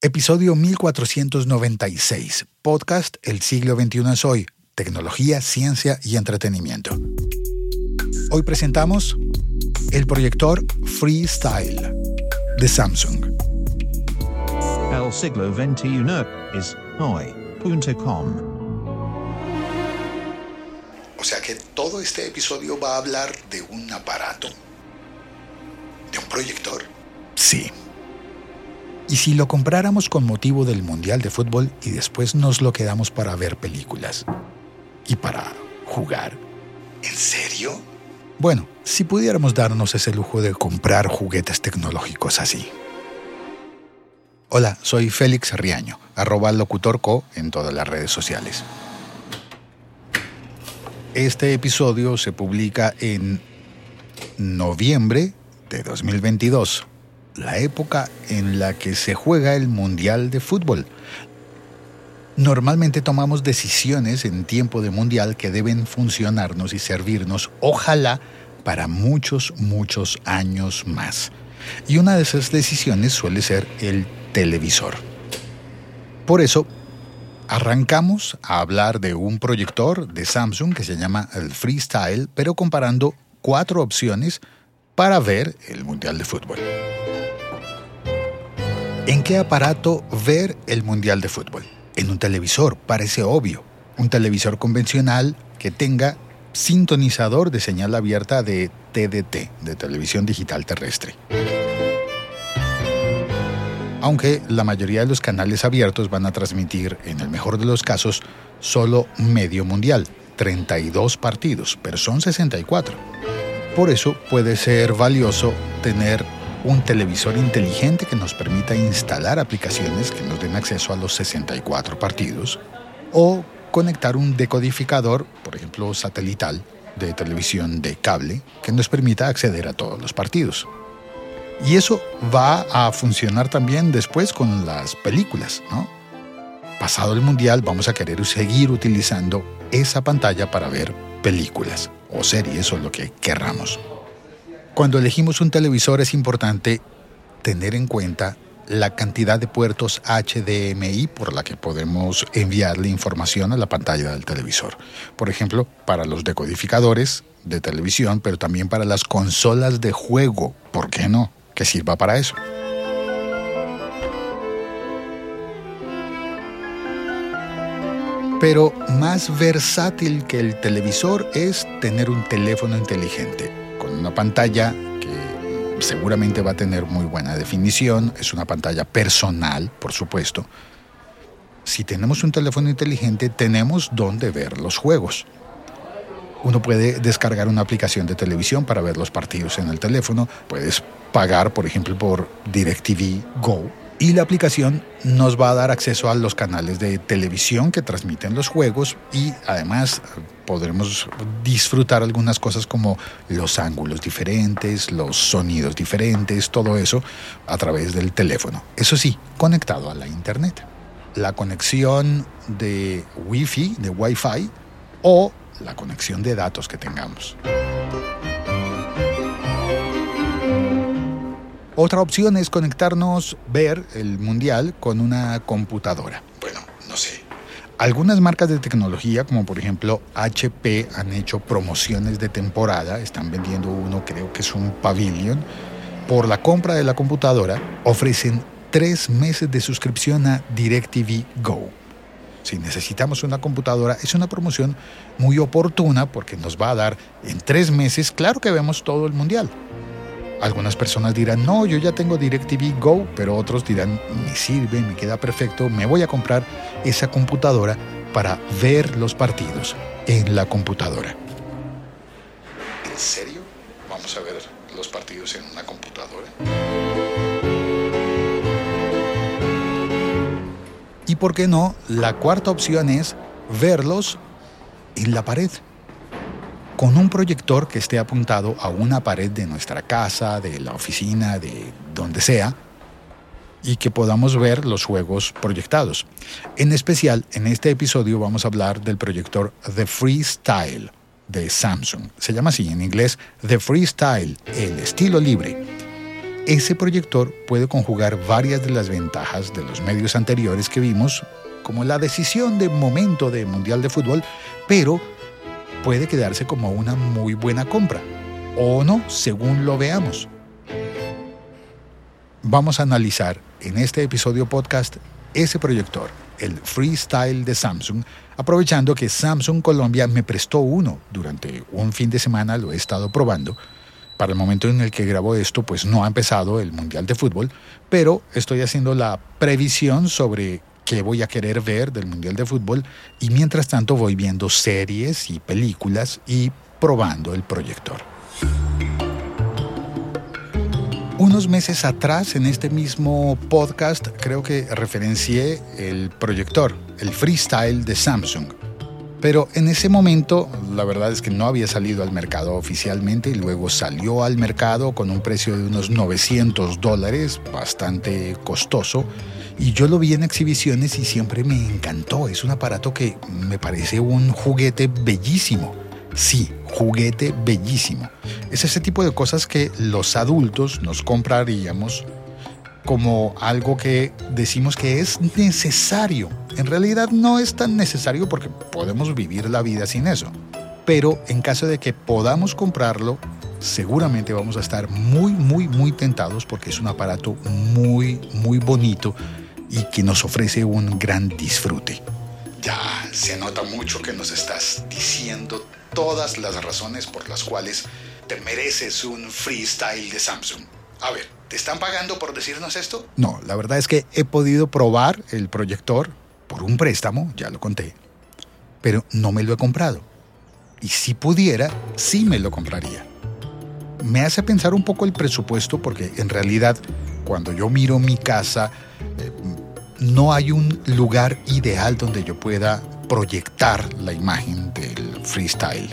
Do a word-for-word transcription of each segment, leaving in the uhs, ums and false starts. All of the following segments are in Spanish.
Episodio mil cuatrocientos noventa y seis. Podcast El siglo veintiuno es hoy. Tecnología, ciencia y entretenimiento. Hoy presentamos el proyector Freestyle de Samsung. El siglo veintiuno es hoy punto com. O sea que todo este episodio va a hablar de un aparato, de un proyector. Sí. ¿Y si lo compráramos con motivo del Mundial de Fútbol y después nos lo quedamos para ver películas? ¿Y para jugar? ¿En serio? Bueno, si pudiéramos darnos ese lujo de comprar juguetes tecnológicos así. Hola, soy Félix Riaño, arroba locutorco en todas las redes sociales. Este episodio se publica en noviembre de dos mil veintidós. La época en la que se juega el Mundial de Fútbol. Normalmente tomamos decisiones en tiempo de Mundial que deben funcionarnos y servirnos, ojalá, para muchos, muchos años más. Y una de esas decisiones suele ser el televisor. Por eso, arrancamos a hablar de un proyector de Samsung que se llama el Freestyle, pero comparando cuatro opciones para ver el Mundial de Fútbol. ¿En qué aparato ver el Mundial de Fútbol? En un televisor, parece obvio. Un televisor convencional que tenga sintonizador de señal abierta de T D T, de televisión digital terrestre. Aunque la mayoría de los canales abiertos van a transmitir, en el mejor de los casos, solo medio mundial, treinta y dos partidos, pero son sesenta y cuatro. Por eso puede ser valioso tener un televisor inteligente que nos permita instalar aplicaciones que nos den acceso a los sesenta y cuatro partidos, o conectar un decodificador, por ejemplo satelital, de televisión de cable, que nos permita acceder a todos los partidos. Y eso va a funcionar también después con las películas, ¿no? Pasado el Mundial vamos a querer seguir utilizando esa pantalla para ver películas o series o lo que querramos. Cuando elegimos un televisor es importante tener en cuenta la cantidad de puertos H D M I por la que podemos enviarle información a la pantalla del televisor. Por ejemplo, para los decodificadores de televisión, pero también para las consolas de juego. ¿Por qué no? Que sirva para eso. Pero más versátil que el televisor es tener un teléfono inteligente, con una pantalla que seguramente va a tener muy buena definición. Es una pantalla personal, por supuesto. Si tenemos un teléfono inteligente, tenemos dónde ver los juegos. Uno puede descargar una aplicación de televisión para ver los partidos en el teléfono. Puedes pagar, por ejemplo, por DirecTV Go. Y la aplicación nos va a dar acceso a los canales de televisión que transmiten los juegos y además podremos disfrutar algunas cosas como los ángulos diferentes, los sonidos diferentes, todo eso a través del teléfono. Eso sí, conectado a la internet. La conexión de Wi-Fi, de Wi-Fi o la conexión de datos que tengamos. Otra opción es conectarnos, ver el Mundial con una computadora. Bueno, no sé. Algunas marcas de tecnología, como por ejemplo H P, han hecho promociones de temporada. Están vendiendo uno, creo que es un Pavilion. Por la compra de la computadora, ofrecen tres meses de suscripción a DirecTV Go. Si necesitamos una computadora, es una promoción muy oportuna porque nos va a dar en tres meses, claro que vemos todo el Mundial. Algunas personas dirán, no, yo ya tengo DirecTV Go, pero otros dirán, me sirve, me queda perfecto, me voy a comprar esa computadora para ver los partidos en la computadora. ¿En serio? ¿Vamos a ver los partidos en una computadora? Y por qué no, la cuarta opción es verlos en la pared, con un proyector que esté apuntado a una pared de nuestra casa, de la oficina, de donde sea, y que podamos ver los juegos proyectados. En especial, en este episodio vamos a hablar del proyector The Freestyle de Samsung. Se llama así en inglés The Freestyle, el estilo libre. ese proyector puede conjugar varias de las ventajas de los medios anteriores que vimos, como la decisión de momento de Mundial de Fútbol, pero puede quedarse como una muy buena compra, o no, según lo veamos. Vamos a analizar en este episodio podcast ese proyector, el Freestyle de Samsung, aprovechando que Samsung Colombia me prestó uno durante un fin de semana, lo he estado probando. Para el momento en el que grabo esto, pues no ha empezado el Mundial de Fútbol, pero estoy haciendo la previsión sobre qué voy a querer ver del Mundial de Fútbol y mientras tanto voy viendo series y películas y probando el proyector. Unos meses atrás, en este mismo podcast, creo que referencié el proyector, el Freestyle de Samsung. Pero en ese momento, la verdad es que no había salido al mercado oficialmente y luego salió al mercado con un precio de unos novecientos dólares, bastante costoso. Y yo lo vi en exhibiciones y siempre me encantó. Es un aparato que me parece un juguete bellísimo. Sí, juguete bellísimo. Es ese tipo de cosas que los adultos nos compraríamos como algo que decimos que es necesario. En realidad no es tan necesario porque podemos vivir la vida sin eso. Pero en caso de que podamos comprarlo, seguramente vamos a estar muy, muy, muy tentados porque es un aparato muy, muy bonito y que nos ofrece un gran disfrute. Ya se nota mucho que nos estás diciendo todas las razones por las cuales te mereces un Freestyle de Samsung. A ver, ¿te están pagando por decirnos esto? No, la verdad es que he podido probar el proyector por un préstamo, ya lo conté, pero no me lo he comprado. Y si pudiera, sí me lo compraría. Me hace pensar un poco el presupuesto porque en realidad cuando yo miro mi casa, eh, no hay un lugar ideal donde yo pueda proyectar la imagen del Freestyle.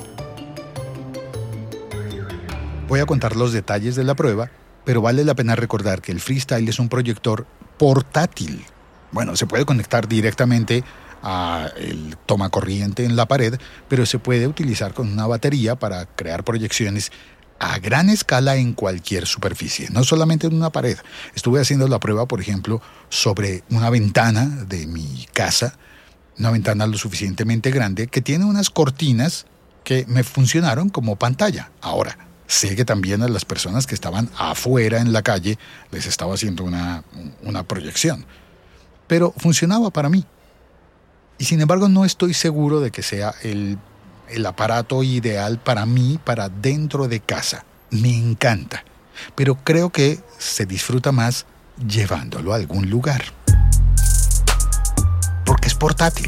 Voy a contar los detalles de la prueba, pero vale la pena recordar que el Freestyle es un proyector portátil. Bueno, se puede conectar directamente al tomacorriente en la pared, pero se puede utilizar con una batería para crear proyecciones a gran escala en cualquier superficie, no solamente en una pared. Estuve haciendo la prueba, por ejemplo, sobre una ventana de mi casa, una ventana lo suficientemente grande que tiene unas cortinas que me funcionaron como pantalla. Ahora, sé que también a las personas que estaban afuera en la calle les estaba haciendo una, una proyección, pero funcionaba para mí. Y sin embargo no estoy seguro de que sea el, el aparato ideal para mí, para dentro de casa. Me encanta, pero creo que se disfruta más llevándolo a algún lugar. Porque es portátil.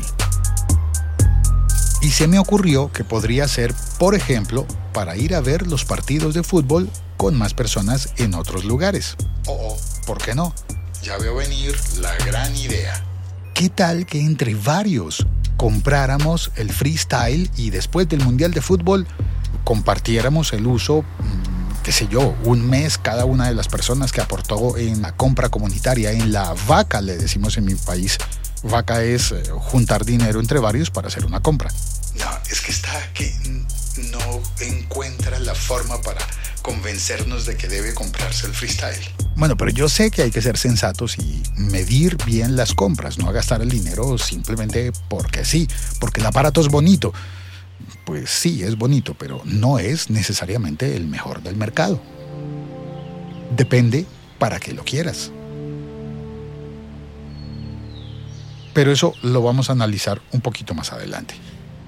Y se me ocurrió que podría ser, por ejemplo, para ir a ver los partidos de fútbol con más personas en otros lugares. Oh, ¿por qué no? Ya veo venir la gran idea. ¿Qué tal que entre varios compráramos el Freestyle y después del Mundial de Fútbol compartiéramos el uso, qué sé yo, un mes cada una de las personas que aportó en la compra comunitaria, en la vaca, le decimos en mi país? Vaca es eh, juntar dinero entre varios para hacer una compra. No, es que está que no encuentra la forma para convencernos de que debe comprarse el Freestyle. Bueno, pero yo sé que hay que ser sensatos y medir bien las compras, no gastar el dinero simplemente porque sí, porque el aparato es bonito. Pues sí, es bonito, pero no es necesariamente el mejor del mercado. Depende para qué lo quieras. Pero eso lo vamos a analizar un poquito más adelante.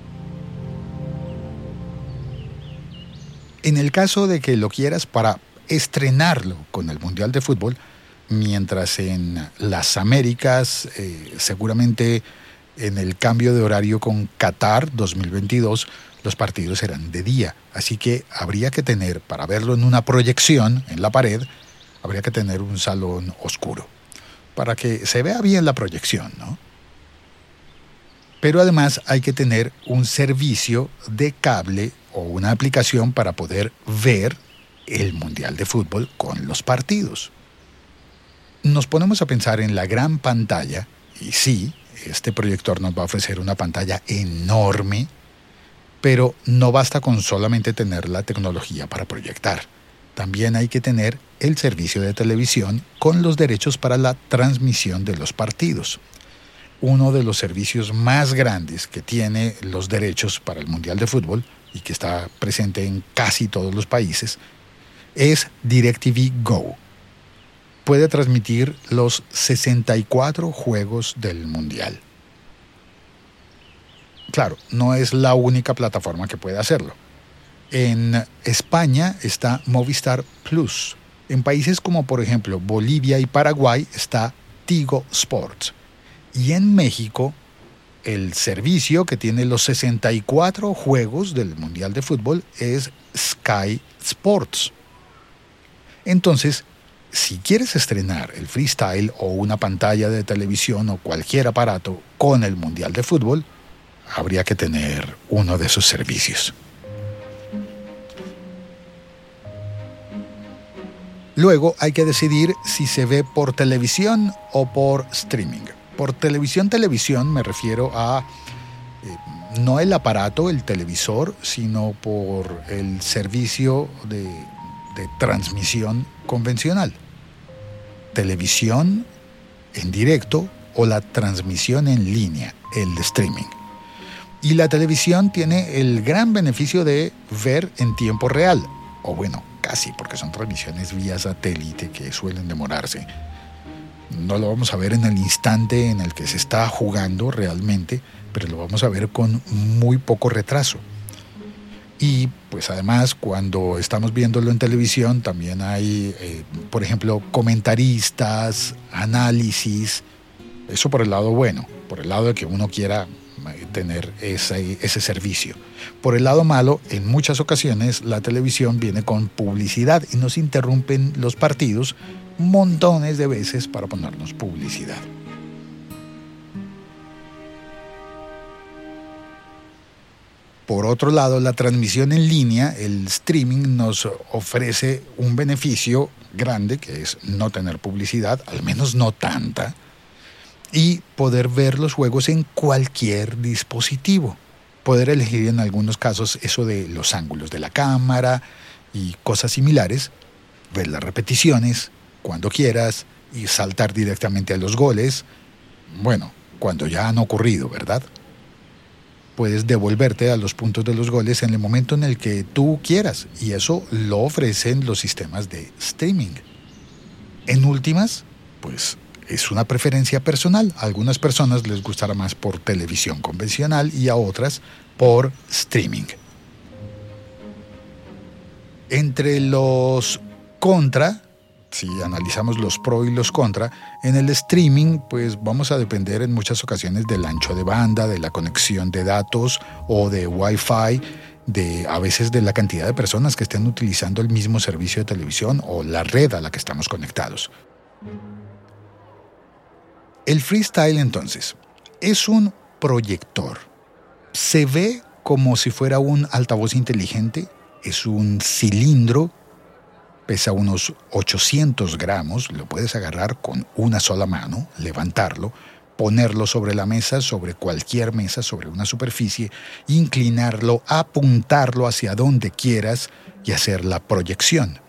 En el caso de que lo quieras para estrenarlo con el Mundial de Fútbol, mientras en las Américas, eh, seguramente en el cambio de horario con Qatar dos mil veintidós, los partidos serán de día. Así que habría que tener, para verlo en una proyección en la pared, habría que tener un salón oscuro, para que se vea bien la proyección, ¿no? Pero además hay que tener un servicio de cable o una aplicación para poder ver el Mundial de Fútbol con los partidos. Nos ponemos a pensar en la gran pantalla, y sí, este proyector nos va a ofrecer una pantalla enorme, pero no basta con solamente tener la tecnología para proyectar. también hay que tener el servicio de televisión con los derechos para la transmisión de los partidos. Uno de los servicios más grandes que tiene los derechos para el Mundial de Fútbol y que está presente en casi todos los países es DirecTV Go. Puede transmitir los sesenta y cuatro juegos del Mundial. Claro, no es la única plataforma que puede hacerlo. En España está Movistar Plus. En países como por ejemplo Bolivia y Paraguay está Tigo Sports. Y en México, el servicio que tiene los sesenta y cuatro juegos del Mundial de Fútbol es Sky Sports. Entonces, si quieres estrenar el freestyle o una pantalla de televisión o cualquier aparato con el Mundial de Fútbol, habría que tener uno de esos servicios. Luego hay que decidir si se ve por televisión o por streaming. Por televisión, televisión me refiero a eh, no el aparato, el televisor, sino por el servicio de, de transmisión convencional. Televisión en directo o la transmisión en línea, el streaming. Y la televisión tiene el gran beneficio de ver en tiempo real, o bueno, casi, porque son transmisiones vía satélite que suelen demorarse. No lo vamos a ver en el instante en el que se está jugando realmente, pero lo vamos a ver con muy poco retraso. Y pues además cuando estamos viéndolo en televisión también hay, eh, por ejemplo, comentaristas, análisis, eso por el lado bueno, por el lado de que uno quiera tener ese, ese servicio. Por el lado malo, en muchas ocasiones la televisión viene con publicidad y nos interrumpen los partidos montones de veces para ponernos publicidad. Por otro lado, la transmisión en línea, el streaming, nos ofrece un beneficio grande, que es no tener publicidad, al menos no tanta, y poder ver los juegos en cualquier dispositivo. Poder elegir en algunos casos eso de los ángulos de la cámara y cosas similares, ver las repeticiones cuando quieras y saltar directamente a los goles, bueno, cuando ya han ocurrido, ¿verdad? Puedes devolverte a los puntos de los goles en el momento en el que tú quieras, y eso lo ofrecen los sistemas de streaming. En últimas, pues es una preferencia personal. A algunas personas les gustará más por televisión convencional y a otras por streaming. Entre los contra, si analizamos los pro y los contra, en el streaming pues vamos a depender en muchas ocasiones del ancho de banda, de la conexión de datos o de Wi-Fi, de a veces de la cantidad de personas que estén utilizando el mismo servicio de televisión o la red a la que estamos conectados. El freestyle entonces es un proyector. Se ve como si fuera un altavoz inteligente, es un cilindro. Pesa unos ochocientos gramos, lo puedes agarrar con una sola mano, levantarlo, ponerlo sobre la mesa, sobre cualquier mesa, sobre una superficie, inclinarlo, apuntarlo hacia donde quieras y hacer la proyección.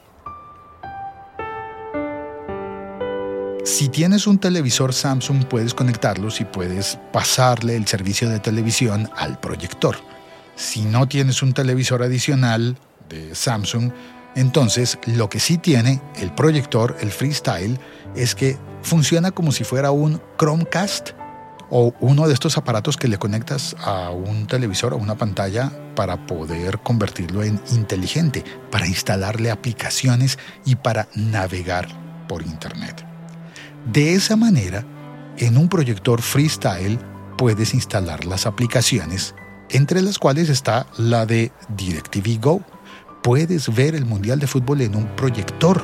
Si tienes un televisor Samsung, puedes conectarlos y puedes pasarle el servicio de televisión al proyector. Si no tienes un televisor adicional de Samsung, entonces, lo que sí tiene el proyector, el freestyle, es que funciona como si fuera un Chromecast o uno de estos aparatos que le conectas a un televisor o una pantalla para poder convertirlo en inteligente, para instalarle aplicaciones y para navegar por Internet. De esa manera, en un proyector freestyle puedes instalar las aplicaciones, entre las cuales está la de DirecTV Go. Puedes ver el Mundial de Fútbol en un proyector.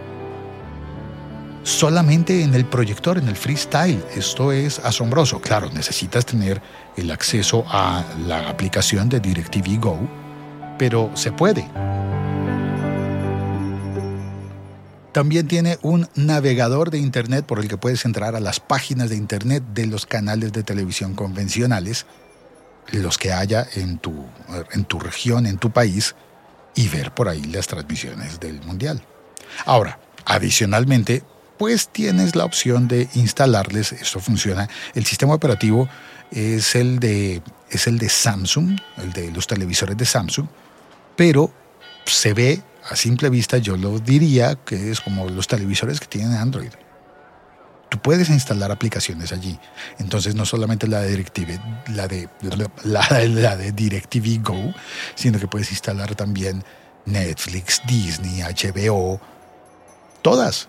Solamente en el proyector, en el freestyle. Esto es asombroso. Claro, necesitas tener el acceso a la aplicación de DirecTV Go, pero se puede. También tiene un navegador de Internet por el que puedes entrar a las páginas de Internet de los canales de televisión convencionales, los que haya en tu, en tu región, en tu país, y ver por ahí las transmisiones del Mundial. Ahora, adicionalmente, pues tienes la opción de instalarles, esto funciona, el sistema operativo es el de, es el de Samsung, el de los televisores de Samsung, pero se ve a simple vista, yo lo diría que es como los televisores que tienen Android. Tú puedes instalar aplicaciones allí. Entonces no solamente la de DirecTV, la de, la, la de DirecTV Go, sino que puedes instalar también Netflix, Disney, H B O, todas.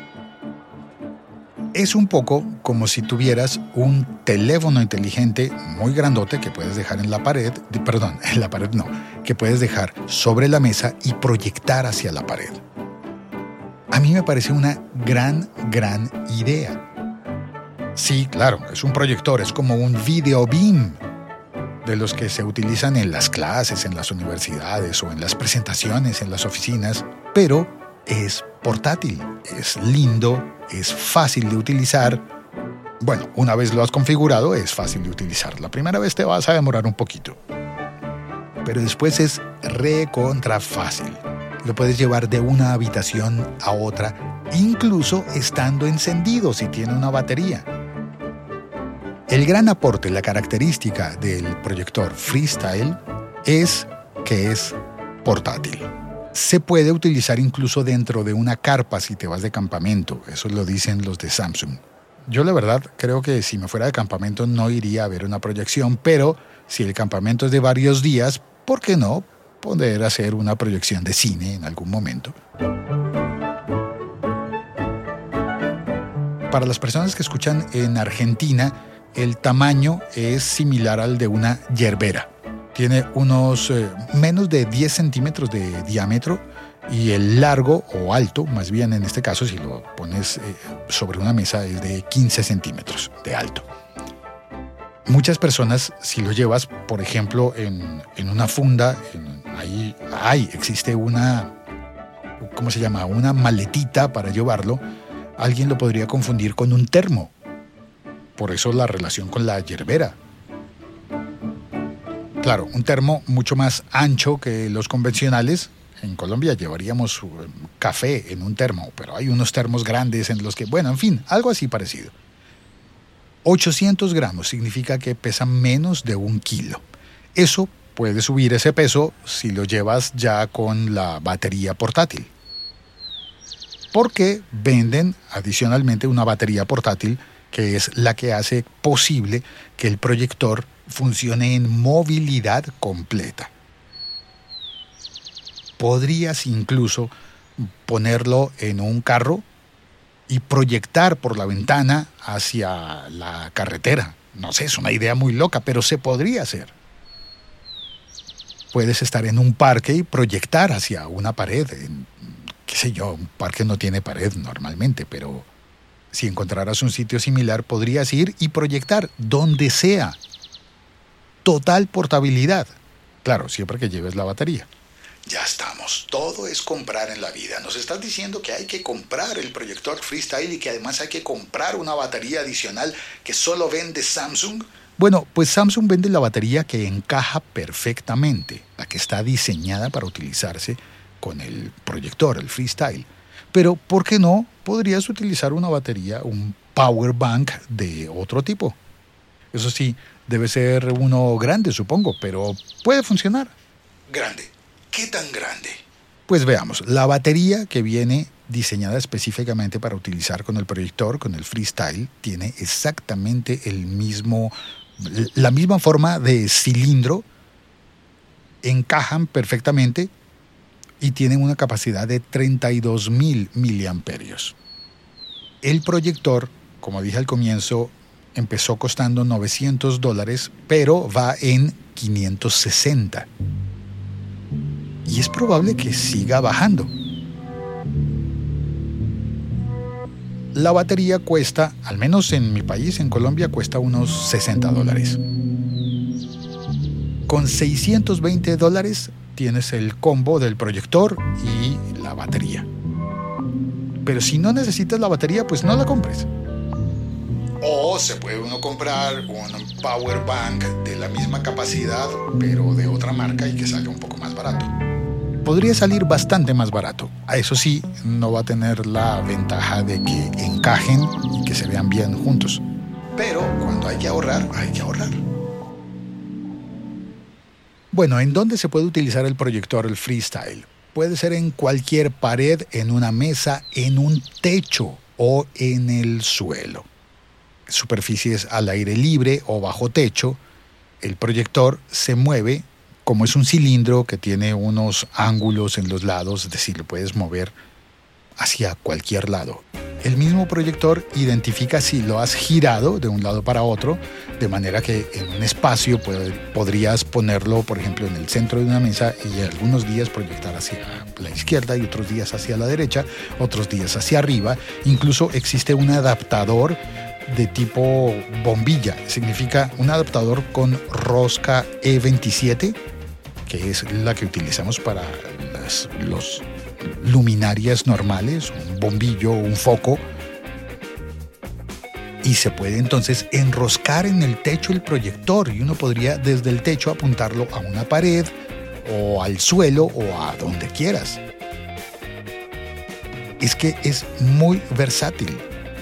Es un poco como si tuvieras un teléfono inteligente muy grandote que puedes dejar en la pared, perdón, en la pared no, que puedes dejar sobre la mesa y proyectar hacia la pared. A mí me parece una gran, gran idea. Sí, claro, es un proyector, es como un video beam de los que se utilizan en las clases, en las universidades o en las presentaciones, en las oficinas, pero es portátil, es lindo, es fácil de utilizar. Bueno, una vez lo has configurado, es fácil de utilizar. La primera vez te vas a demorar un poquito, pero después es recontra fácil. Lo puedes llevar de una habitación a otra, incluso estando encendido si tiene una batería. El gran aporte, la característica del proyector Freestyle es que es portátil. Se puede utilizar incluso dentro de una carpa si te vas de campamento. Eso lo dicen los de Samsung. Yo la verdad creo que si me fuera de campamento no iría a ver una proyección, pero si el campamento es de varios días, ¿por qué no poder hacer una proyección de cine en algún momento? Para las personas que escuchan en Argentina, el tamaño es similar al de una yerbera. Tiene unos eh, menos de diez centímetros de diámetro y el largo o alto, más bien en este caso, si lo pones eh, sobre una mesa, es de quince centímetros de alto. Muchas personas, si lo llevas, por ejemplo, en, en una funda, en, ahí, ahí existe una, ¿cómo se llama? Una maletita para llevarlo, alguien lo podría confundir con un termo. Por eso la relación con la yerbera. Claro, un termo mucho más ancho que los convencionales. En Colombia llevaríamos café en un termo, pero hay unos termos grandes en los que, bueno, en fin, algo así parecido. ochocientos gramos significa que pesa menos de un kilo. Eso puede subir ese peso si lo llevas ya con la batería portátil. Porque venden adicionalmente una batería portátil que es la que hace posible que el proyector funcione en movilidad completa. Podrías incluso ponerlo en un carro y proyectar por la ventana hacia la carretera. No sé, es una idea muy loca, pero se podría hacer. Puedes estar en un parque y proyectar hacia una pared. En, qué sé yo, un parque no tiene pared normalmente, pero si encontraras un sitio similar, podrías ir y proyectar donde sea. Total portabilidad. Claro, siempre que lleves la batería. Ya estamos. Todo es comprar en la vida. Nos estás diciendo que hay que comprar el proyector Freestyle y que además hay que comprar una batería adicional que solo vende Samsung. Bueno, pues Samsung vende la batería que encaja perfectamente, la que está diseñada para utilizarse con el proyector, el Freestyle. Pero, ¿por qué no podrías utilizar una batería, un power bank de otro tipo? Eso sí, debe ser uno grande, supongo, pero puede funcionar. ¿Grande? ¿Qué tan grande? Pues veamos, la batería que viene diseñada específicamente para utilizar con el proyector, con el Freestyle, tiene exactamente el mismo, la misma forma de cilindro, encajan perfectamente y tienen una capacidad de treinta y dos mil miliamperios. El proyector, como dije al comienzo, empezó costando novecientos dólares, pero va en quinientos sesenta. Y es probable que siga bajando. La batería cuesta, al menos en mi país, en Colombia, cuesta unos sesenta dólares. Con seiscientos veinte dólares tienes el combo del proyector y la batería. Pero si no necesitas la batería, pues no la compres. O se puede uno comprar un power bank de la misma capacidad, pero de otra marca y que salga un poco más barato. podría salir bastante más barato. A eso sí, no va a tener la ventaja de que encajen y que se vean bien juntos. Pero cuando hay que ahorrar, hay que ahorrar. Bueno, ¿en dónde se puede utilizar el proyector, el Freestyle? Puede ser en cualquier pared, en una mesa, en un techo o en el suelo. Superficies al aire libre o bajo techo. El proyector se mueve como es un cilindro que tiene unos ángulos en los lados, es decir, lo puedes mover hacia cualquier lado. El mismo proyector identifica si lo has girado de un lado para otro, de manera que en un espacio puede, podrías ponerlo, por ejemplo, en el centro de una mesa y algunos días proyectar hacia la izquierda y otros días hacia la derecha, otros días hacia arriba. Incluso existe un adaptador de tipo bombilla, significa un adaptador con rosca E veintisiete, que es la que utilizamos para las, los luminarias normales, un bombillo, un foco, y se puede entonces enroscar en el techo el proyector y uno podría desde el techo apuntarlo a una pared o al suelo o a donde quieras. Es que es muy versátil.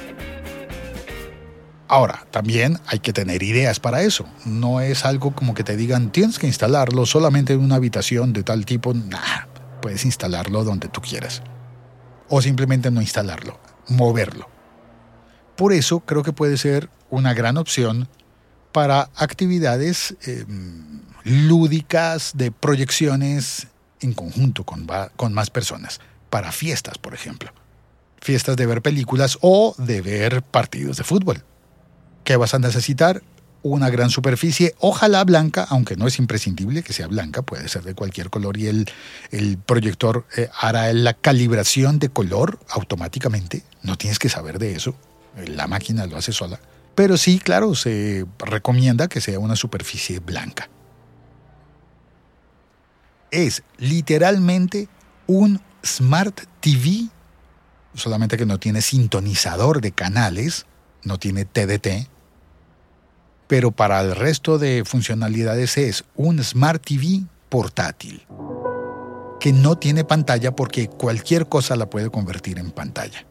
Ahora, también hay que tener ideas para eso. No es algo como que te digan, tienes que instalarlo solamente en una habitación de tal tipo. Nah, puedes instalarlo donde tú quieras. O simplemente no instalarlo, moverlo. Por eso creo que puede ser una gran opción para actividades eh, lúdicas de proyecciones en conjunto con, con más personas. Para fiestas, por ejemplo. Fiestas de ver películas o de ver partidos de fútbol. ¿Qué vas a necesitar? Una gran superficie, ojalá blanca, aunque no es imprescindible que sea blanca, puede ser de cualquier color y el, el proyector eh, hará la calibración de color automáticamente. No tienes que saber de eso, la máquina lo hace sola. Pero sí, claro, se recomienda que sea una superficie blanca. Es literalmente un Smart T V, solamente que no tiene sintonizador de canales, no tiene T D T, pero para el resto de funcionalidades es un Smart T V portátil, que no tiene pantalla porque cualquier cosa la puede convertir en pantalla.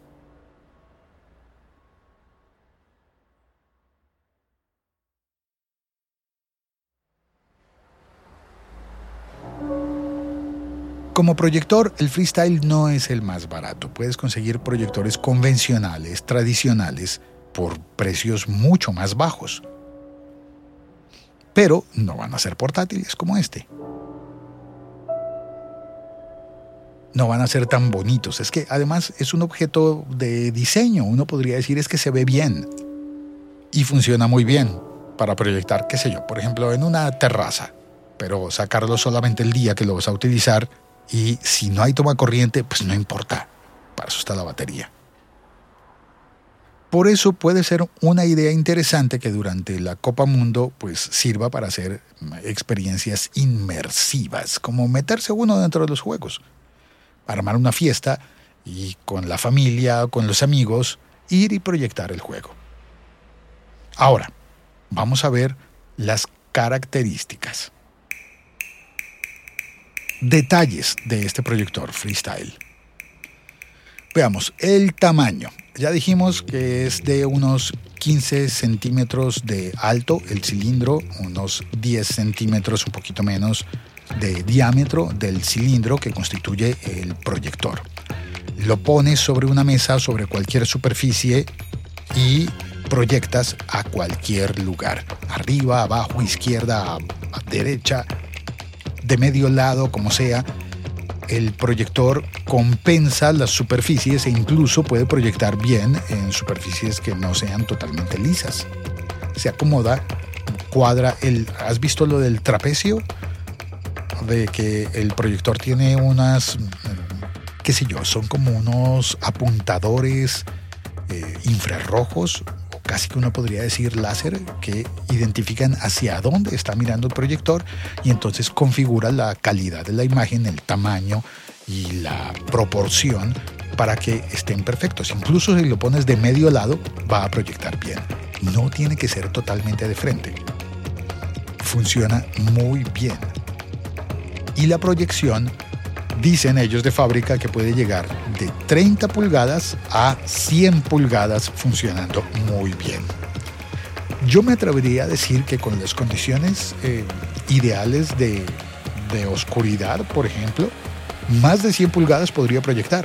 Como proyector, el Freestyle no es el más barato. Puedes conseguir proyectores convencionales, tradicionales, por precios mucho más bajos. Pero no van a ser portátiles como este. No van a ser tan bonitos. Es que además es un objeto de diseño. Uno podría decir es que se ve bien. Y funciona muy bien para proyectar, qué sé yo, por ejemplo, en una terraza. Pero sacarlo solamente el día que lo vas a utilizar. Y si no hay toma corriente, pues no importa. Para eso está la batería. Por eso puede ser una idea interesante que durante la Copa Mundo pues sirva para hacer experiencias inmersivas, como meterse uno dentro de los juegos, armar una fiesta y con la familia, con los amigos, ir y proyectar el juego. Ahora, vamos a ver las características. Detalles de este proyector Freestyle. Veamos, el tamaño. Ya dijimos que es de unos quince centímetros de alto el cilindro, unos diez centímetros, un poquito menos, de diámetro del cilindro que constituye el proyector. Lo pones sobre una mesa, sobre cualquier superficie y proyectas a cualquier lugar. Arriba, abajo, izquierda, derecha, de medio lado, como sea. El proyector compensa las superficies e incluso puede proyectar bien en superficies que no sean totalmente lisas. Se acomoda, cuadra el... ¿Has visto lo del trapecio? De que el proyector tiene unas, qué sé yo, son como unos apuntadores eh, infrarrojos, o casi que uno podría decir láser, que identifican hacia dónde está mirando el proyector y entonces configura la calidad de la imagen, el tamaño y la proporción para que estén perfectos. Incluso si lo pones de medio lado, va a proyectar bien. No tiene que ser totalmente de frente. Funciona muy bien. Y la proyección Dicen ellos de fábrica que puede llegar de treinta pulgadas a cien pulgadas funcionando muy bien. Yo me atrevería a decir que con las condiciones eh, ideales de, de oscuridad, por ejemplo, más de cien pulgadas podría proyectar.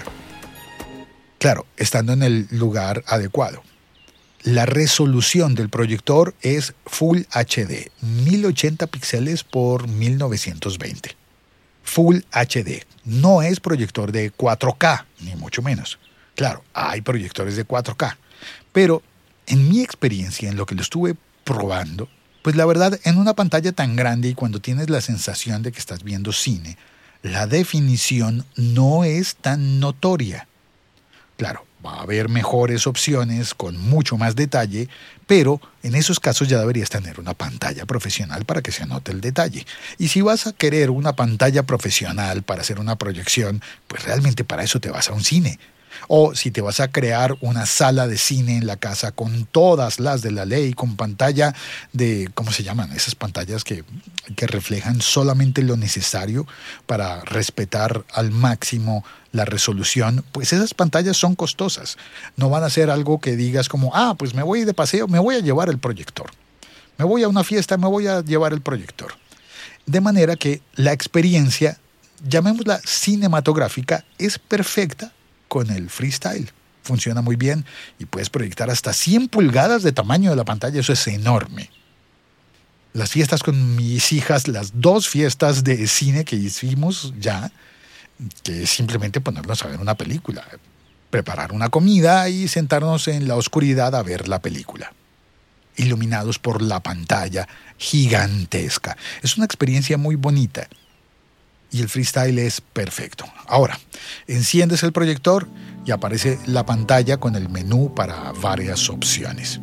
Claro, estando en el lugar adecuado. La resolución del proyector es Full H D, mil ochenta píxeles por mil novecientos veinte. Full H D. No es proyector de cuatro K, ni mucho menos. Claro, hay proyectores de cuatro K, pero en mi experiencia, en lo que lo estuve probando, pues la verdad, en una pantalla tan grande y cuando tienes la sensación de que estás viendo cine, la definición no es tan notoria. Claro, va a haber mejores opciones con mucho más detalle, pero en esos casos ya deberías tener una pantalla profesional para que se note el detalle. Y si vas a querer una pantalla profesional para hacer una proyección, pues realmente para eso te vas a un cine. O si te vas a crear una sala de cine en la casa con todas las de la ley, con pantalla de, ¿cómo se llaman? Esas pantallas que, que reflejan solamente lo necesario para respetar al máximo la resolución, pues esas pantallas son costosas. No van a ser algo que digas como, ah, pues me voy de paseo, me voy a llevar el proyector. Me voy a una fiesta, me voy a llevar el proyector. De manera que la experiencia, llamémosla cinematográfica, es perfecta con el Freestyle. Funciona muy bien y puedes proyectar hasta cien pulgadas de tamaño de la pantalla. Eso es enorme. Las fiestas con mis hijas, las dos fiestas de cine que hicimos ya, que es simplemente ponernos a ver una película, preparar una comida y sentarnos en la oscuridad a ver la película, iluminados por la pantalla gigantesca. Es una experiencia muy bonita. Y el Freestyle es perfecto. Ahora, enciendes el proyector y aparece la pantalla con el menú para varias opciones.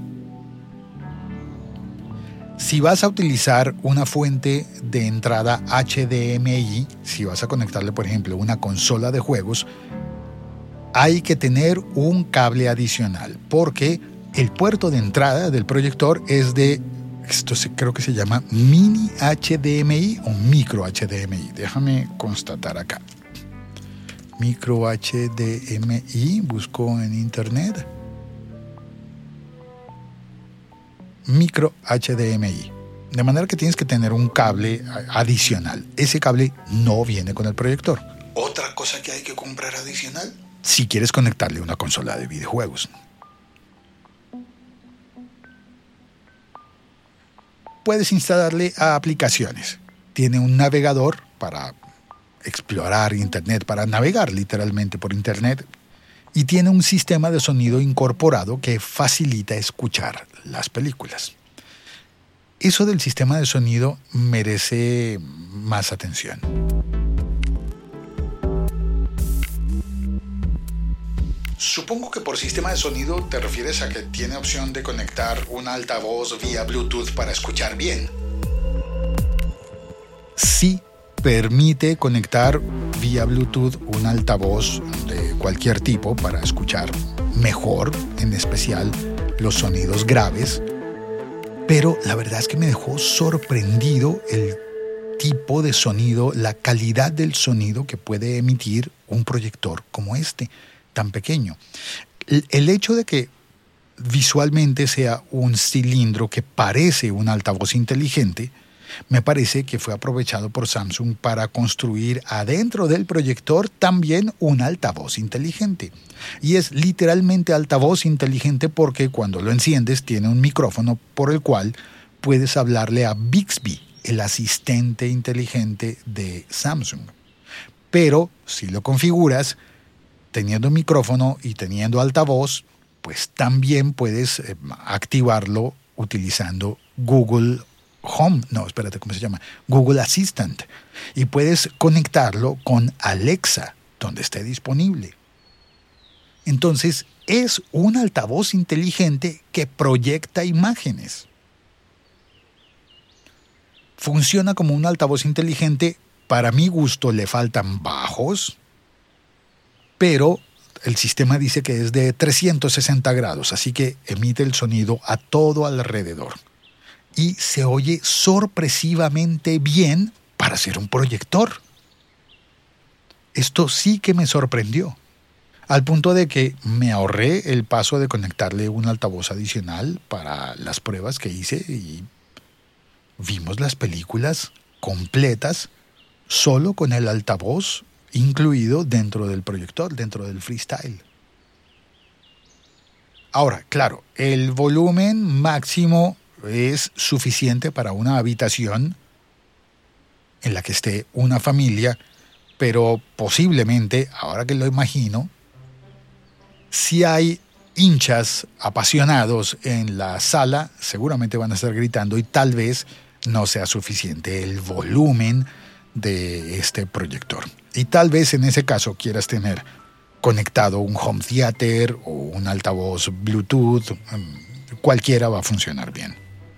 Si vas a utilizar una fuente de entrada H D M I, si vas a conectarle, por ejemplo, una consola de juegos, hay que tener un cable adicional, porque el puerto de entrada del proyector es de... Esto se, creo que se llama mini H D M I o micro H D M I. Déjame constatar acá. Micro H D M I, busco en internet. Micro H D M I. De manera que tienes que tener un cable adicional. Ese cable no viene con el proyector. Otra cosa que hay que comprar adicional, si quieres conectarle una consola de videojuegos. Puedes instalarle a aplicaciones. Tiene un navegador para explorar Internet, para navegar literalmente por Internet. Y tiene un sistema de sonido incorporado que facilita escuchar las películas. Eso del sistema de sonido merece más atención. Supongo que por sistema de sonido te refieres a que tiene opción de conectar un altavoz vía Bluetooth para escuchar bien. Sí, permite conectar vía Bluetooth un altavoz de cualquier tipo para escuchar mejor, en especial los sonidos graves. Pero la verdad es que me dejó sorprendido el tipo de sonido, la calidad del sonido que puede emitir un proyector como este, tan pequeño. El hecho de que visualmente sea un cilindro que parece un altavoz inteligente, me parece que fue aprovechado por Samsung para construir adentro del proyector también un altavoz inteligente. Y es literalmente altavoz inteligente porque cuando lo enciendes tiene un micrófono por el cual puedes hablarle a Bixby, el asistente inteligente de Samsung. Pero si lo configuras, teniendo micrófono y teniendo altavoz, pues también puedes eh, activarlo utilizando Google Home, no, espérate, ¿cómo se llama? Google Assistant. Y puedes conectarlo con Alexa, donde esté disponible. Entonces, es un altavoz inteligente que proyecta imágenes. Funciona como un altavoz inteligente. Para mi gusto le faltan bajos, pero el sistema dice que es de trescientos sesenta grados, así que emite el sonido a todo alrededor. Y se oye sorpresivamente bien para ser un proyector. Esto sí que me sorprendió, al punto de que me ahorré el paso de conectarle un altavoz adicional para las pruebas que hice y vimos las películas completas solo con el altavoz incluido dentro del proyector, dentro del Freestyle. Ahora, claro, el volumen máximo es suficiente para una habitación en la que esté una familia, pero posiblemente, ahora que lo imagino, si hay hinchas apasionados en la sala, seguramente van a estar gritando y tal vez no sea suficiente el volumen de este proyector. Y tal vez en ese caso quieras tener conectado un home theater o un altavoz Bluetooth, cualquiera va a funcionar bien.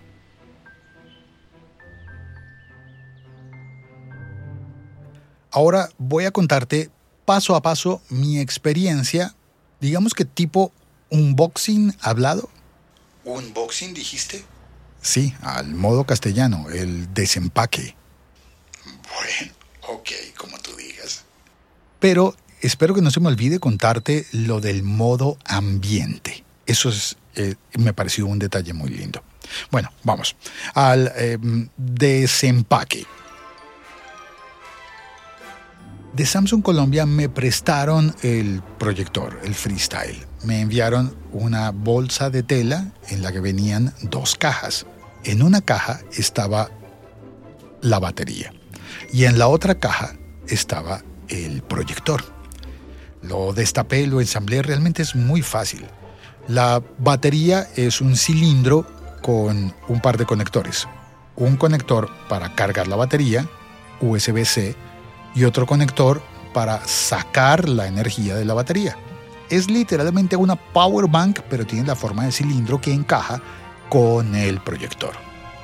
Ahora voy a contarte paso a paso mi experiencia, digamos que tipo unboxing hablado. ¿Unboxing dijiste? Sí, al modo castellano, el desempaque. Bueno, ok, como tú digas. Pero espero que no se me olvide contarte lo del modo ambiente. Eso es, eh, me pareció un detalle muy lindo. Bueno, vamos al eh, desempaque. De Samsung Colombia me prestaron el proyector, el Freestyle. Me enviaron una bolsa de tela en la que venían dos cajas. En una caja estaba la batería y en la otra caja estaba el proyector. Lo destapé, lo ensamblé, realmente es muy fácil. La batería es un cilindro con un par de conectores. Un conector para cargar la batería, U S B C, y otro conector para sacar la energía de la batería. Es literalmente una power bank, pero tiene la forma de cilindro que encaja con el proyector.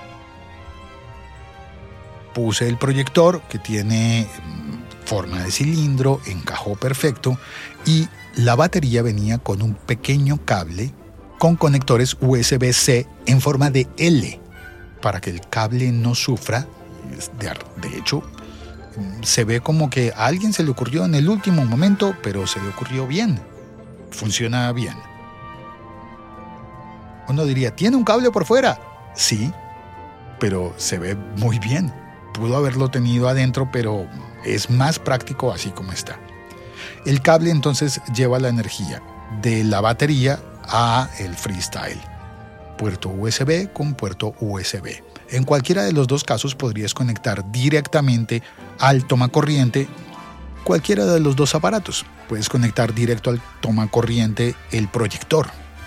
Puse el proyector, que tiene forma de cilindro, encajó perfecto, y la batería venía con un pequeño cable con conectores U S B C en forma de L, para que el cable no sufra. De hecho, se ve como que a alguien se le ocurrió en el último momento, pero se le ocurrió bien. Funciona bien. Uno diría, ¿tiene un cable por fuera? Sí, pero se ve muy bien. Pudo haberlo tenido adentro, pero es más práctico así como está. El cable entonces lleva la energía de la batería a el Freestyle. Puerto U S B con puerto U S B. En cualquiera de los dos casos podrías conectar directamente al tomacorriente cualquiera de los dos aparatos. Puedes conectar directo al tomacorriente el proyector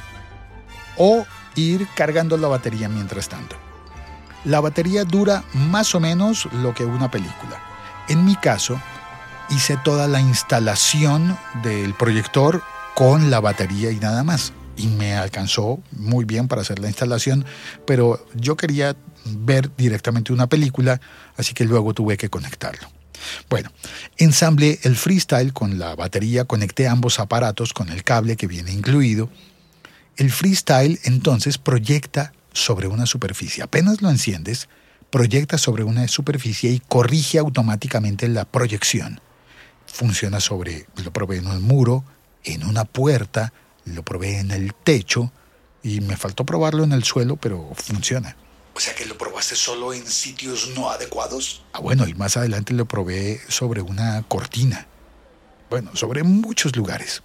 o ir cargando la batería mientras tanto. La batería dura más o menos lo que una película. En mi caso, hice toda la instalación del proyector con la batería y nada más. Y me alcanzó muy bien para hacer la instalación, pero yo quería ver directamente una película, así que luego tuve que conectarlo. Bueno, ensamblé el Freestyle con la batería, conecté ambos aparatos con el cable que viene incluido. El Freestyle entonces proyecta sobre una superficie. Apenas lo enciendes, proyecta sobre una superficie y corrige automáticamente la proyección. Funciona sobre, lo probé en un muro, en una puerta, lo probé en el techo y me faltó probarlo en el suelo, pero funciona. O sea que lo probaste solo en sitios no adecuados. Ah, bueno, y más adelante lo probé sobre una cortina. Bueno, sobre muchos lugares.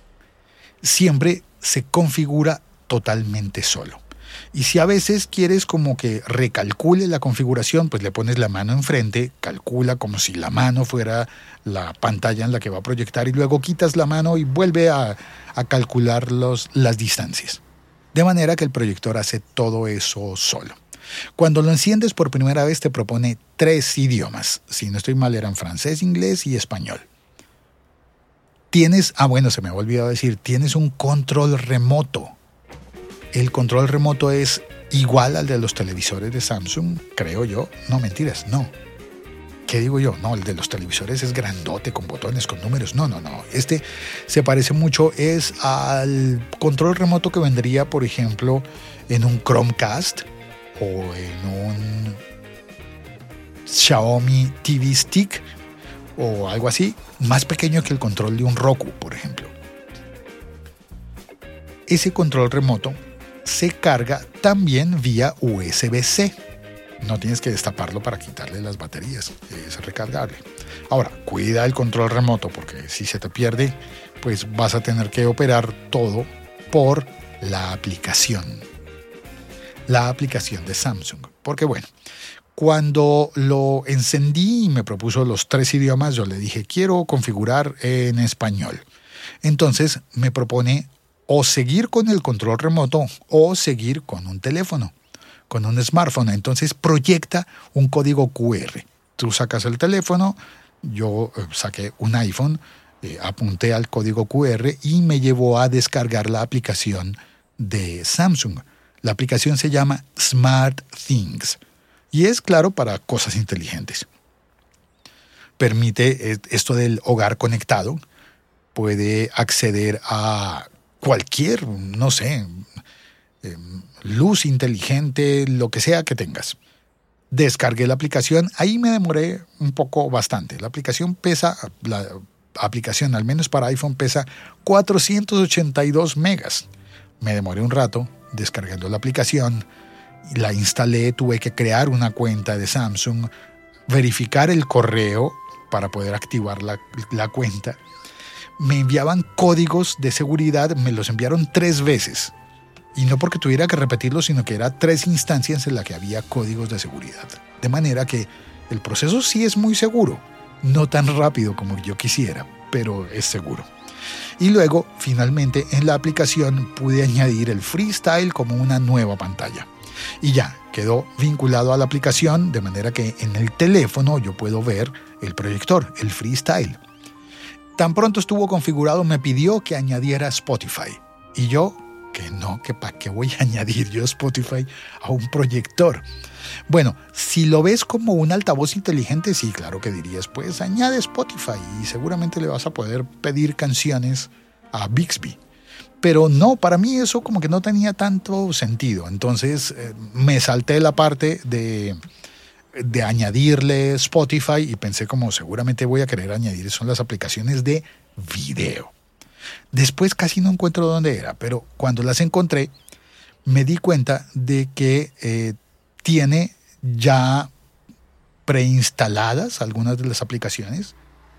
Siempre se configura totalmente solo. Y si a veces quieres como que recalcule la configuración, pues le pones la mano enfrente, calcula como si la mano fuera la pantalla en la que va a proyectar y luego quitas la mano y vuelve a, a calcular los, las distancias. De manera que el proyector hace todo eso solo. Cuando lo enciendes por primera vez te propone tres idiomas. Si no estoy mal eran francés, inglés y español. Tienes, ah bueno, se me había olvidado decir, tienes un control remoto. El control remoto es igual al de los televisores de Samsung, creo yo. No, mentiras, no. ¿Qué digo yo? No, el de los televisores es grandote, con botones, con números. No, no, no. Este se parece mucho, es al control remoto que vendría, por ejemplo, en un Chromecast o en un Xiaomi T V Stick o algo así, más pequeño que el control de un Roku, por ejemplo. Ese control remoto se carga también vía U S B C. No tienes que destaparlo para quitarle las baterías, es recargable. Ahora, cuida el control remoto porque si se te pierde, pues vas a tener que operar todo por la aplicación. La aplicación de Samsung. Porque bueno, cuando lo encendí y me propuso los tres idiomas, yo le dije, quiero configurar en español. Entonces me propone o seguir con el control remoto o seguir con un teléfono, con un smartphone. Entonces proyecta un código cu erre. Tú sacas el teléfono, yo saqué un iPhone, eh, apunté al código cu erre y me llevó a descargar la aplicación de Samsung. La aplicación se llama SmartThings y es, claro, para cosas inteligentes. Permite esto del hogar conectado. Puede acceder a cualquier, no sé, eh, luz inteligente, lo que sea que tengas. Descargué la aplicación. Ahí me demoré un poco bastante. La aplicación pesa, la aplicación al menos para iPhone pesa cuatrocientos ochenta y dos megas. Me demoré un rato descargando la aplicación, la instalé, tuve que crear una cuenta de Samsung, verificar el correo para poder activar la, la cuenta. Me enviaban códigos de seguridad, me los enviaron tres veces. Y no porque tuviera que repetirlo, sino que era tres instancias en las que había códigos de seguridad. De manera que el proceso sí es muy seguro, no tan rápido como yo quisiera, pero es seguro. Y luego, finalmente, en la aplicación pude añadir el Freestyle como una nueva pantalla. Y ya, quedó vinculado a la aplicación, de manera que en el teléfono yo puedo ver el proyector, el Freestyle. Tan pronto estuvo configurado, me pidió que añadiera Spotify. Y yo, que no, que para qué voy a añadir yo Spotify a un proyector. Bueno, si lo ves como un altavoz inteligente, sí, claro que dirías, pues añade Spotify y seguramente le vas a poder pedir canciones a Bixby. Pero no, para mí eso como que no tenía tanto sentido. Entonces eh, me salté la parte de, de añadirle Spotify y pensé como seguramente voy a querer añadir son las aplicaciones de video. Después casi no encuentro dónde era, pero cuando las encontré me di cuenta de que eh, tiene ya preinstaladas algunas de las aplicaciones.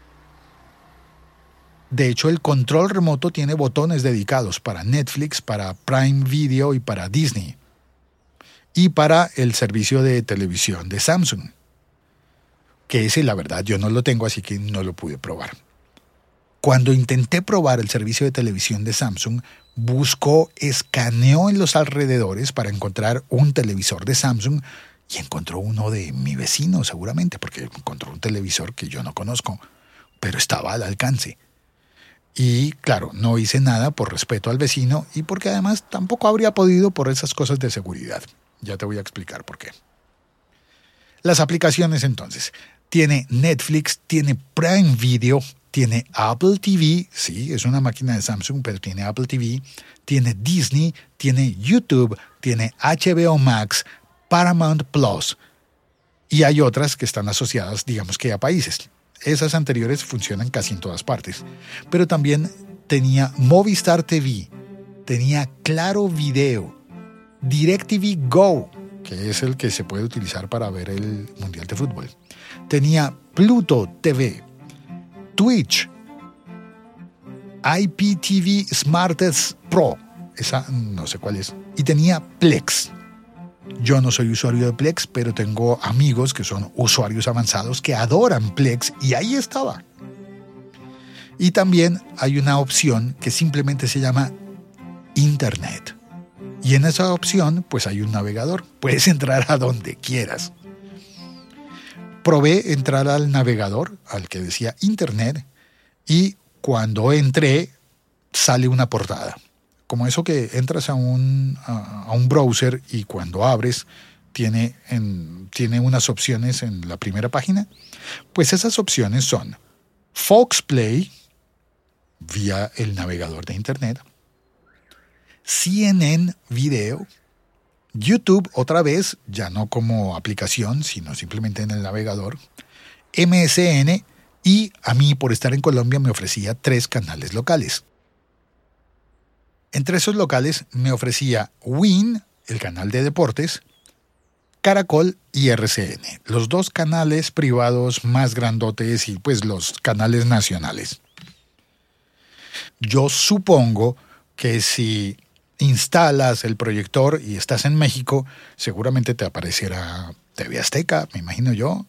De hecho, el control remoto tiene botones dedicados para Netflix, para Prime Video y para Disney. Y para el servicio de televisión de Samsung. Que ese, la verdad, yo no lo tengo, así que no lo pude probar. Cuando intenté probar el servicio de televisión de Samsung, buscó, escaneó en los alrededores para encontrar un televisor de Samsung y encontró uno de mi vecino, seguramente, porque encontró un televisor que yo no conozco, pero estaba al alcance. Y claro, no hice nada por respeto al vecino y porque además tampoco habría podido por esas cosas de seguridad. Ya te voy a explicar por qué. Las aplicaciones entonces. Tiene Netflix, tiene Prime Video, tiene Apple T V, sí, es una máquina de Samsung, pero tiene Apple T V, tiene Disney, tiene YouTube, tiene H B O Max, Paramount Plus y hay otras que están asociadas, digamos que a países. Esas anteriores funcionan casi en todas partes, pero también tenía Movistar T V, tenía Claro Video, DirecTV Go, que es el que se puede utilizar para ver el Mundial de Fútbol. Tenía Pluto T V, Twitch, I P T V Smartest Pro, esa no sé cuál es, y tenía Plex. Yo no soy usuario de Plex, pero tengo amigos que son usuarios avanzados que adoran Plex y ahí estaba. Y también hay una opción que simplemente se llama Internet. Y en esa opción pues hay un navegador. Puedes entrar a donde quieras. Probé entrar al navegador, al que decía Internet, y cuando entré sale una portada. Como eso que entras a un, a, a un browser y cuando abres tiene, en, tiene unas opciones en la primera página. Pues esas opciones son Fox Play, vía el navegador de Internet, C N N Video, YouTube otra vez, ya no como aplicación, sino simplemente en el navegador, M S N Y a mí, por estar en Colombia, me ofrecía tres canales locales. Entre esos locales me ofrecía Win, el canal de deportes, Caracol y R C N, los dos canales privados más grandotes y pues los canales nacionales. Yo supongo que si instalas el proyector y estás en México, seguramente te aparecerá T V Azteca, me imagino yo.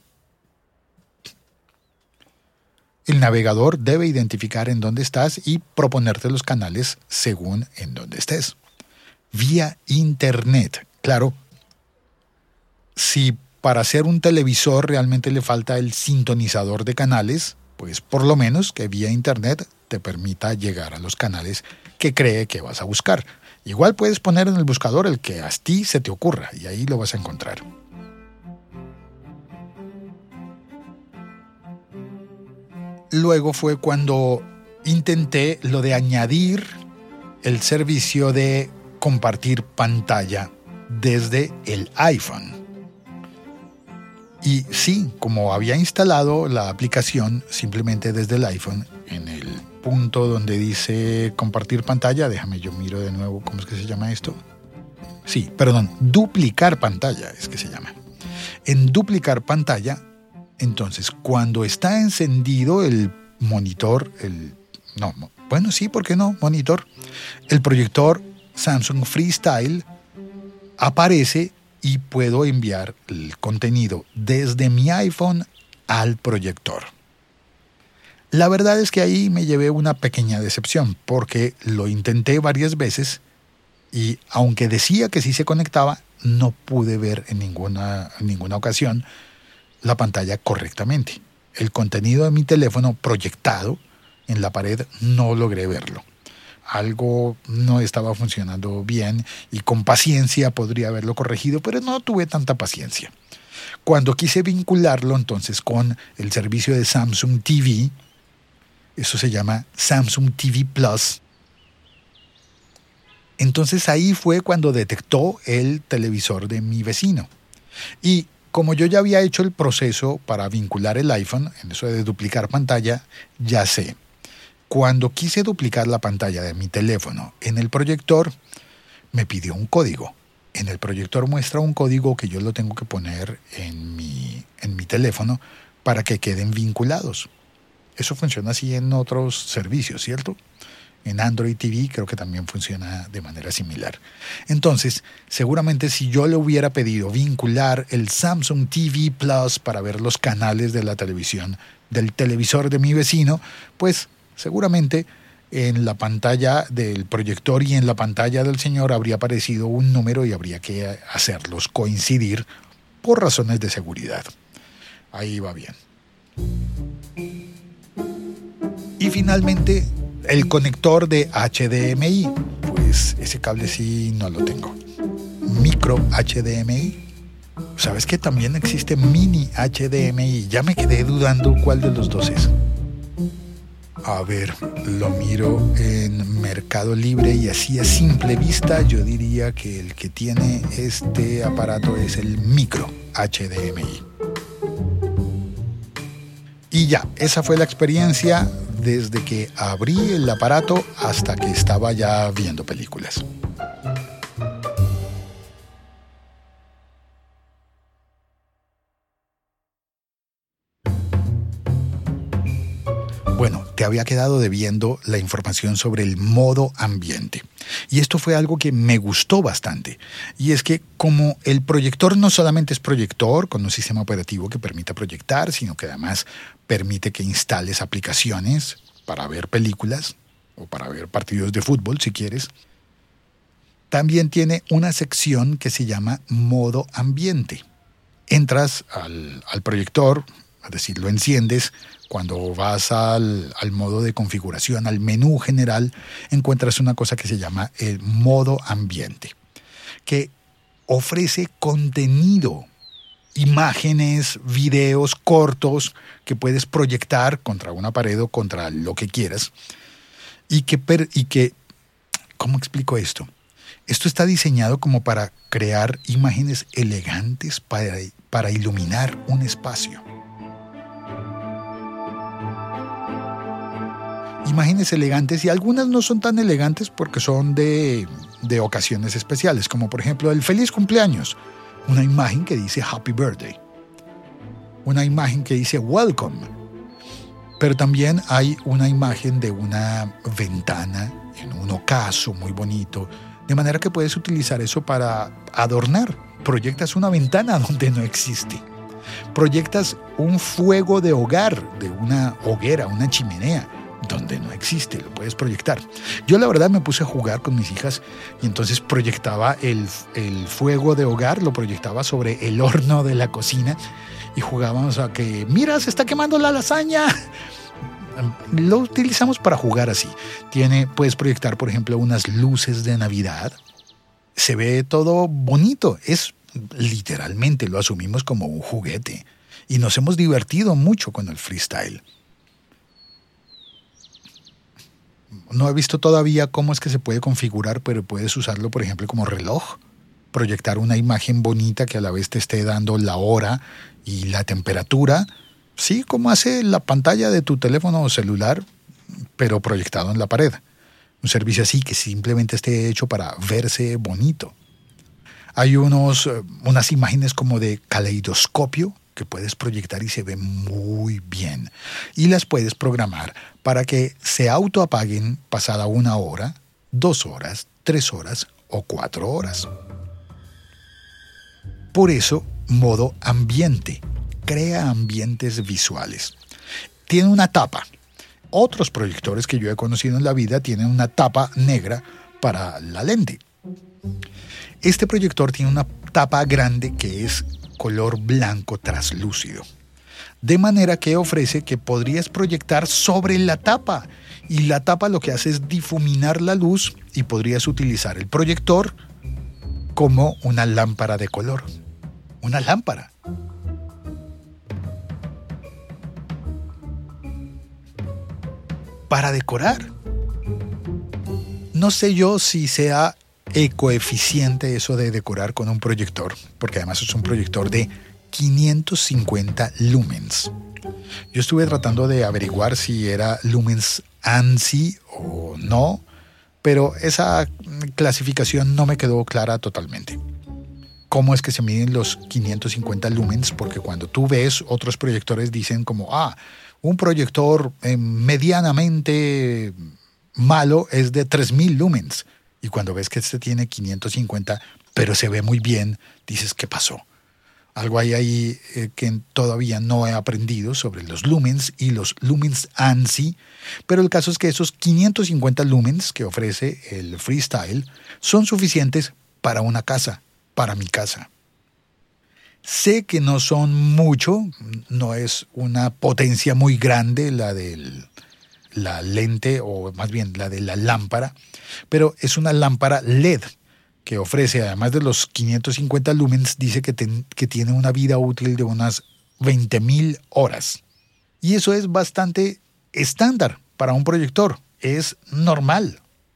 El navegador debe identificar en dónde estás y proponerte los canales según en dónde estés. Vía internet, claro. Si para hacer un televisor realmente le falta el sintonizador de canales, pues por lo menos que vía internet te permita llegar a los canales que cree que vas a buscar. Igual puedes poner en el buscador el que a ti se te ocurra y ahí lo vas a encontrar. Luego fue cuando intenté lo de añadir el servicio de compartir pantalla desde el iPhone. Y sí, como había instalado la aplicación simplemente desde el iPhone, en el punto donde dice compartir pantalla, déjame yo miro de nuevo, ¿cómo es que se llama esto? Sí, perdón, duplicar pantalla es que se llama. En duplicar pantalla, entonces cuando está encendido el monitor, el no, bueno sí, ¿por qué no? Monitor, el proyector Samsung Freestyle aparece y puedo enviar el contenido desde mi iPhone al proyector. La verdad es que ahí me llevé una pequeña decepción porque lo intenté varias veces y aunque decía que sí se conectaba, no pude ver en ninguna, en ninguna ocasión la pantalla correctamente. El contenido de mi teléfono proyectado en la pared no logré verlo. Algo no estaba funcionando bien y con paciencia podría haberlo corregido, pero no tuve tanta paciencia. Cuando quise vincularlo entonces con el servicio de Samsung T V, eso se llama Samsung T V Plus, entonces ahí fue cuando detectó el televisor de mi vecino. Y como yo ya había hecho el proceso para vincular el iPhone, en eso de duplicar pantalla, ya sé. Cuando quise duplicar la pantalla de mi teléfono en el proyector, me pidió un código. En el proyector muestra un código que yo lo tengo que poner en mi, en mi teléfono para que queden vinculados. Eso funciona así en otros servicios, ¿cierto? En Android T V creo que también funciona de manera similar. Entonces, seguramente si yo le hubiera pedido vincular el Samsung T V Plus para ver los canales de la televisión del televisor de mi vecino, pues seguramente en la pantalla del proyector y en la pantalla del señor habría aparecido un número y habría que hacerlos coincidir por razones de seguridad. Ahí va bien. Y finalmente, el conector de H D M I. Pues ese cable sí no lo tengo. Micro H D M I. ¿Sabes que también existe mini H D M I? Ya me quedé dudando cuál de los dos es. A ver, lo miro en Mercado Libre y así a simple vista yo diría que el que tiene este aparato es el micro H D M I. Y ya, esa fue la experiencia desde que abrí el aparato hasta que estaba ya viendo películas. Bueno, te había quedado debiendo la información sobre el modo ambiente. Y esto fue algo que me gustó bastante. Y es que como el proyector no solamente es proyector con un sistema operativo que permita proyectar, sino que además permite que instales aplicaciones para ver películas o para ver partidos de fútbol si quieres. También tiene una sección que se llama modo ambiente. Entras al, al proyector, es decir, lo enciendes. Cuando vas al, al modo de configuración, al menú general, encuentras una cosa que se llama el modo ambiente, que ofrece contenido, imágenes, videos cortos que puedes proyectar contra una pared o contra lo que quieras. Y que, per, y que ¿cómo explico esto? Esto está diseñado como para crear imágenes elegantes para, para iluminar un espacio. Imágenes elegantes, y algunas no son tan elegantes porque son de, de ocasiones especiales, como por ejemplo el feliz cumpleaños, una imagen que dice happy birthday, una imagen que dice welcome, pero también hay una imagen de una ventana en un ocaso muy bonito, de manera que puedes utilizar eso para adornar. Proyectas una ventana donde no existe, proyectas un fuego de hogar, de una hoguera, una chimenea, donde no existe, lo puedes proyectar. Yo la verdad me puse a jugar con mis hijas y entonces proyectaba el, el fuego de hogar, lo proyectaba sobre el horno de la cocina y jugábamos a que, mira, se está quemando la lasaña. Lo utilizamos para jugar así. Tiene, puedes proyectar, por ejemplo, unas luces de Navidad. Se ve todo bonito. Es literalmente, lo asumimos como un juguete y nos hemos divertido mucho con el freestyle. No he visto todavía cómo es que se puede configurar, pero puedes usarlo, por ejemplo, como reloj. Proyectar una imagen bonita que a la vez te esté dando la hora y la temperatura. Sí, como hace la pantalla de tu teléfono celular, pero proyectado en la pared. Un servicio así que simplemente esté hecho para verse bonito. Hay unos, unas imágenes como de caleidoscopio que puedes proyectar y se ven muy bien. Y las puedes programar para que se autoapaguen pasada una hora, dos horas, tres horas o cuatro horas. Por eso, modo ambiente. Crea ambientes visuales. Tiene una tapa. Otros proyectores que yo he conocido en la vida tienen una tapa negra para la lente. Este proyector tiene una tapa grande que es color blanco traslúcido, de manera que ofrece que podrías proyectar sobre la tapa, y la tapa lo que hace es difuminar la luz y podrías utilizar el proyector como una lámpara de color. Una lámpara. Para decorar. No sé yo si sea ecoeficiente eso de decorar con un proyector, porque además es un proyector de quinientos cincuenta lumens. Yo estuve tratando de averiguar si era lumens ANSI o no, pero esa clasificación no me quedó clara totalmente. ¿Cómo es que se miden los quinientos cincuenta lumens? Porque cuando tú ves otros proyectores dicen como, ah, un proyector eh, medianamente malo es de tres mil lumens. Y cuando ves que este tiene quinientos cincuenta, pero se ve muy bien, dices, ¿qué pasó? Algo hay ahí eh, que todavía no he aprendido sobre los lumens y los lumens ANSI, pero el caso es que esos quinientos cincuenta lumens que ofrece el freestyle son suficientes para una casa, para mi casa. Sé que no son mucho, no es una potencia muy grande la del... la lente, o más bien la de la lámpara, pero es una lámpara L E D que ofrece, además de los quinientos cincuenta lumens, dice que, ten, que tiene una vida útil de unas veinte mil horas. Y eso es bastante estándar para un proyector, es normal.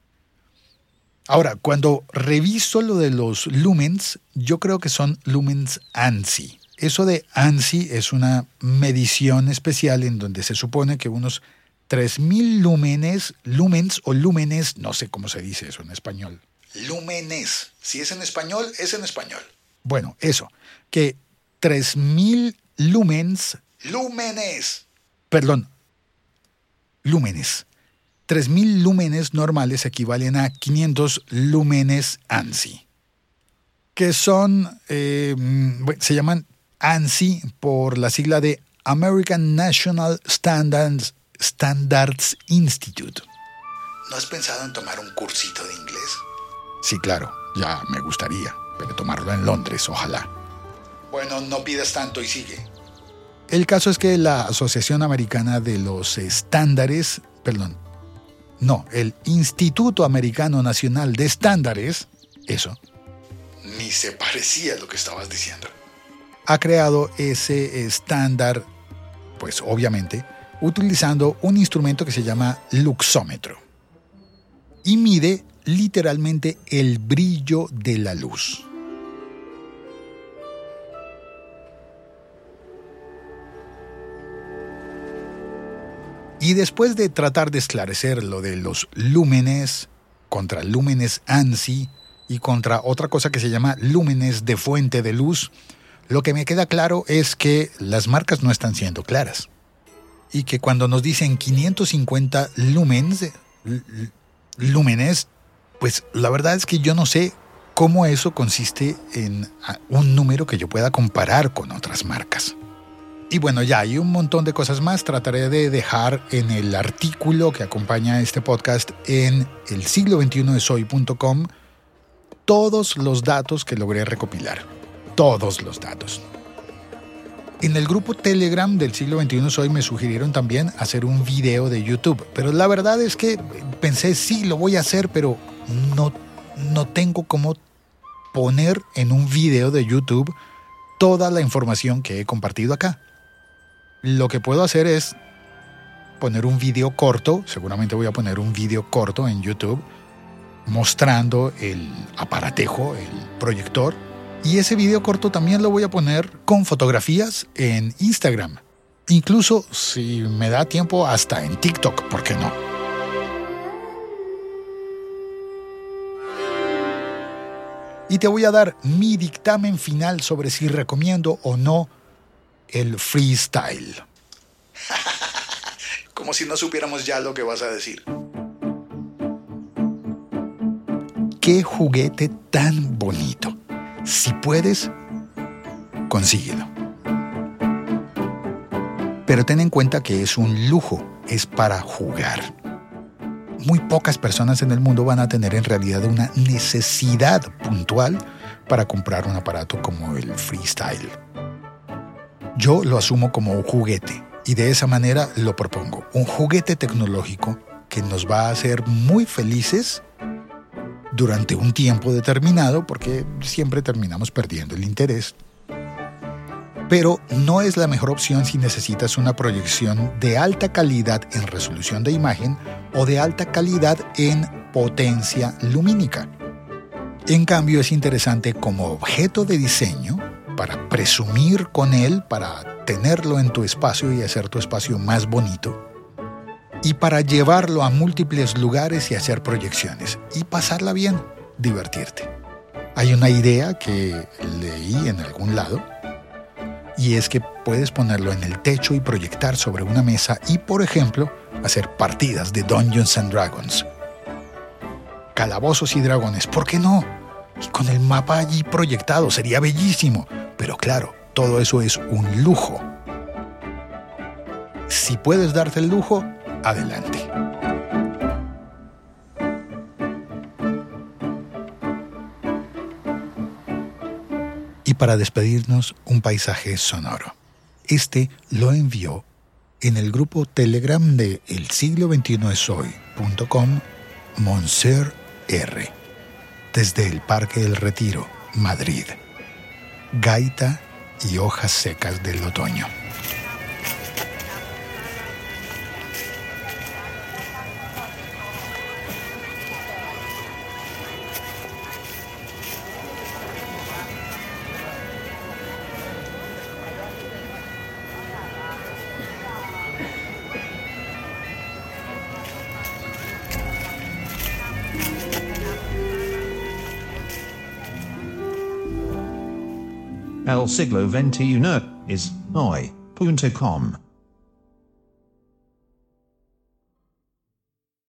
Ahora, cuando reviso lo de los lumens, yo creo que son lumens ANSI. Eso de ANSI es una medición especial en donde se supone que unos tres mil lúmenes, lumens o lúmenes, no sé cómo se dice eso en español. Lúmenes. Si es en español, es en español. Bueno, eso, que tres mil lumens, lúmenes, perdón, lúmenes. tres mil lúmenes normales equivalen a quinientos lúmenes ANSI, que son, eh, se llaman ANSI por la sigla de American National Standards Standards Institute. ¿No has pensado en tomar un cursito de inglés? Sí, claro, ya me gustaría, pero tomarlo en Londres, ojalá. Bueno, no pidas tanto y sigue. El caso es que la Asociación Americana de los Estándares, perdón, no, el Instituto Americano Nacional de Estándares, eso, ni se parecía a lo que estabas diciendo, ha creado ese estándar, pues obviamente, utilizando un instrumento que se llama luxómetro y mide literalmente el brillo de la luz. Y después de tratar de esclarecer lo de los lúmenes contra lúmenes ANSI y contra otra cosa que se llama lúmenes de fuente de luz, lo que me queda claro es que las marcas no están siendo claras. Y que cuando nos dicen quinientos cincuenta lúmenes, lúmenes, pues la verdad es que yo no sé cómo eso consiste en un número que yo pueda comparar con otras marcas. Y bueno, ya hay un montón de cosas más. Trataré de dejar en el artículo que acompaña este podcast en el siglo veintiuno es hoy punto com todos los datos que logré recopilar. Todos los datos. En el grupo Telegram del siglo veintiuno es hoy me sugirieron también hacer un video de YouTube. Pero la verdad es que pensé, sí, lo voy a hacer, pero no, no tengo cómo poner en un video de YouTube toda la información que he compartido acá. Lo que puedo hacer es poner un video corto, seguramente voy a poner un video corto en YouTube, mostrando el aparatejo, el proyector, y ese video corto también lo voy a poner con fotografías en Instagram. Incluso, si me da tiempo, hasta en TikTok, ¿por qué no? Y te voy a dar mi dictamen final sobre si recomiendo o no el freestyle. Como si no supiéramos ya lo que vas a decir. ¡Qué juguete tan bonito! Si puedes, consíguelo. Pero ten en cuenta que es un lujo, es para jugar. Muy pocas personas en el mundo van a tener en realidad una necesidad puntual para comprar un aparato como el freestyle. Yo lo asumo como un juguete y de esa manera lo propongo. Un juguete tecnológico que nos va a hacer muy felices durante un tiempo determinado, porque siempre terminamos perdiendo el interés. Pero no es la mejor opción si necesitas una proyección de alta calidad en resolución de imagen o de alta calidad en potencia lumínica. En cambio, es interesante como objeto de diseño, para presumir con él, para tenerlo en tu espacio y hacer tu espacio más bonito, y para llevarlo a múltiples lugares y hacer proyecciones, y pasarla bien, divertirte. Hay una idea que leí en algún lado, y es que puedes ponerlo en el techo y proyectar sobre una mesa y, por ejemplo, hacer partidas de Dungeons and Dragons. Calabozos y dragones, ¿por qué no? Y con el mapa allí proyectado, sería bellísimo. Pero claro, todo eso es un lujo. Si puedes darte el lujo, adelante. Y para despedirnos, un paisaje sonoro. Este lo envió en el grupo Telegram de el siglo veintiuno es hoy punto com Monser R. Desde el Parque del Retiro, Madrid. Gaita y hojas secas del otoño. El siglo veintiuno es hoy punto com